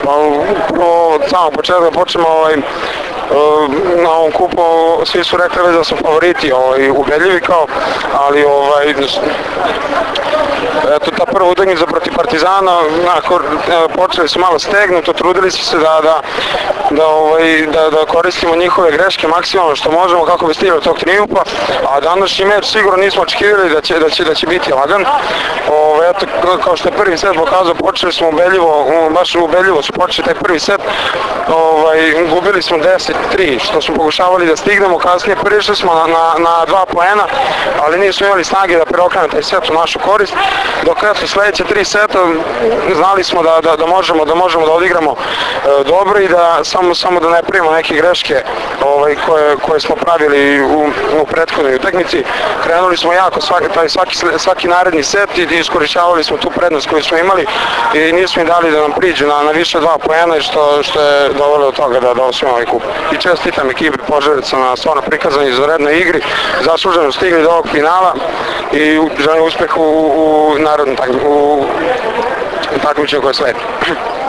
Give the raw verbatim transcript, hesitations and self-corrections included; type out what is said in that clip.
Pa prvo od samog početka počnemo ovaj, na ovom kupu, svi su rekli da su favoriti ovaj, ubedljivi kao, ali ovaj, eto ta prva utakmica protiv Partizana, onako, počeli su malo stegnuto, trudili su se da, da, da, ovaj, da, da koristimo njihove greške maksimalno što možemo kako bi stigli od tog trijumfa, a današnji meč sigurno nismo očekivali da će, da će, da će biti lagan. Ovaj, eto, kao što je prvi set pokazao, počeli smo ubedljivo, baš ubedljivo su počeli taj prvi set, ovaj, gubili smo deset tri, što smo pokušavali da stignemo, kasnije prišli smo na, na, na dva poena, ali nismo imali snage da preokrenemo taj set u našu korist, dok eto sledeće tri seta znali smo da, da, da, možemo, da možemo da odigramo e, dobro i da samo, samo da ne primimo neke greške ovaj, koje, koje smo pravili u, u prethodnoj utakmici. Krenuli smo jako svaki, taj, svaki, svaki naredni set i iskorišćavali smo tu prednost koju smo imali i nismo im dali da nam priđu na, na više dva poena, što, što je dovelo do toga da, da osvojimo ovaj kup. I čestitam ekipi Požarevaca na stvarno prikazanju izvanrednoj igri, zasluženo stigli do ovog finala i želim uspeh u, u narodnom takmičenju koje sledi.